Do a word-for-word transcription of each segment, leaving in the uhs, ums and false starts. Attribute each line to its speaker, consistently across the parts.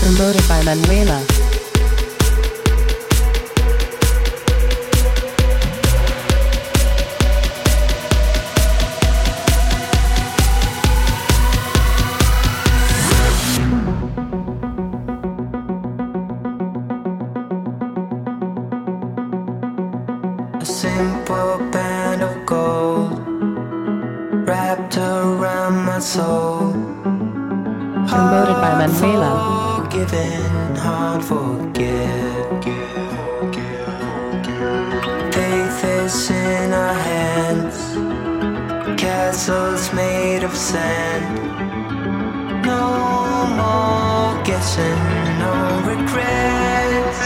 Speaker 1: Promoted by Manuela.
Speaker 2: A simple band of gold wrapped around my soul.
Speaker 1: Promoted by Manuela.
Speaker 2: Forgiven, hard forget. Faith is in our hands. Castles made of sand. No more guessing, no regrets.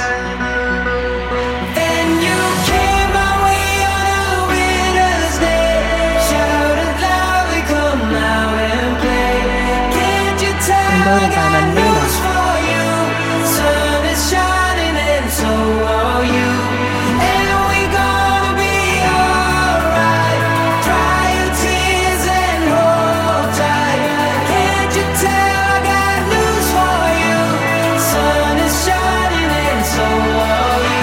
Speaker 2: And you came my way on a winter's day. Shouted loudly, come out and play. Can't you tell
Speaker 1: Promoted by Manuela.
Speaker 2: for you? Sun is shining and so are you. And we gonna be alright. Dry your tears and hold tight. Can't you tell I got news for you? Sun is shining and so are you.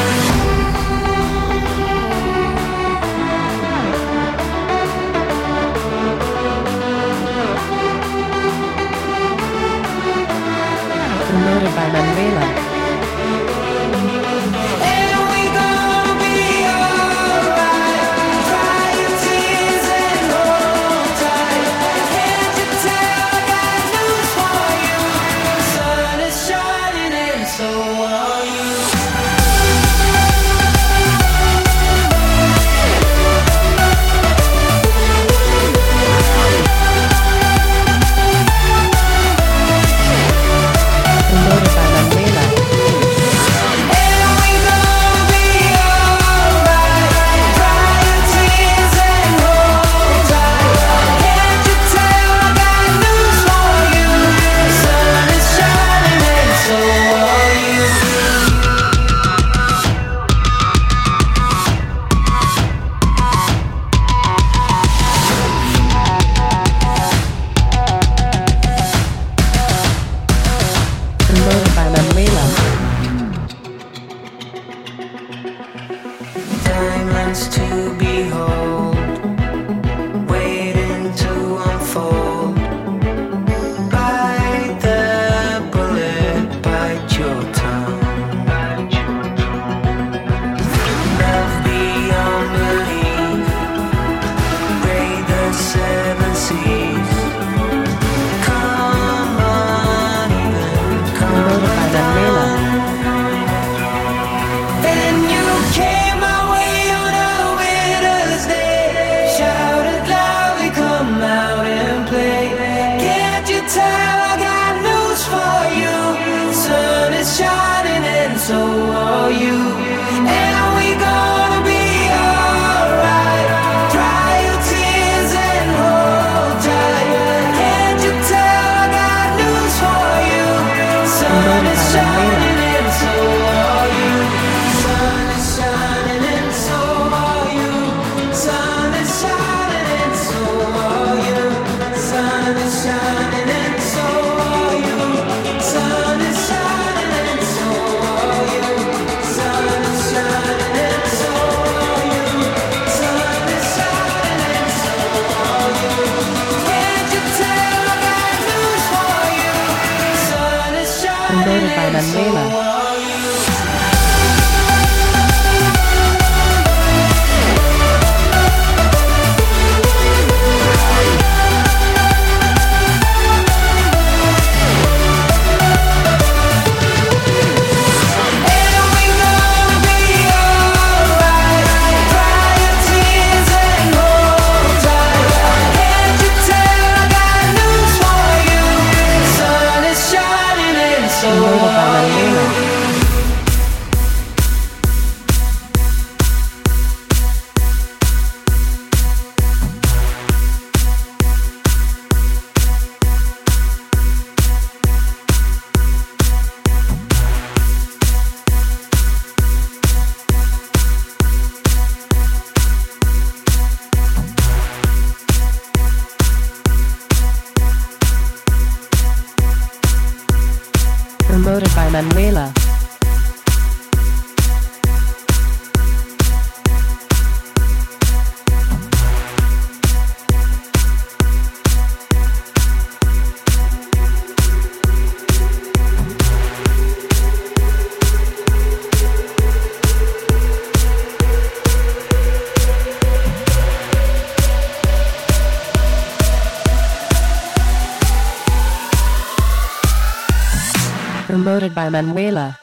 Speaker 1: Promoted by Manuela.
Speaker 2: And we gonna be alright. Dry your tears and hold tight. Can't you tell I got news for you? Sun is shining and so are you.
Speaker 1: Promoted by Manuela.
Speaker 2: And we gonna be alright. Dry your tears and hold tight. Can't you tell I got news for you? Sun is shining and so are you.
Speaker 1: Promoted by Manuela.
Speaker 2: Diamonds to behold, waiting to unfold. Bite the bullet, bite your tongue. Love beyond belief, raid the seven seas. Come on, even come
Speaker 1: Promoted by Manuela.
Speaker 2: And you came my way on a winter's day. Shouted loudly, come out and play. Can't you tell I got news for you? Sun is shining and so are you. And we gonna be alright. Dry your tears and hold tight. Can't you tell I got news for you? Sun is shining and so are you. Sun is shining and so are you. Sun is shining and so are you. Sun is shining and so are you. Sun is shining and so are you. Sun is shining and so are you. Sun is shining and so are you. Can't you tell I got news for you? Sun is shining
Speaker 1: Promoted by
Speaker 2: and so
Speaker 1: Manuela.
Speaker 2: are you. And we gonna be alright. Dry your tears and hold tight. Can't you tell I got news for you? Sun is shining and so
Speaker 1: Promoted by
Speaker 2: are you.
Speaker 1: Manuela. Promoted by Manuela. Promoted by Manuela.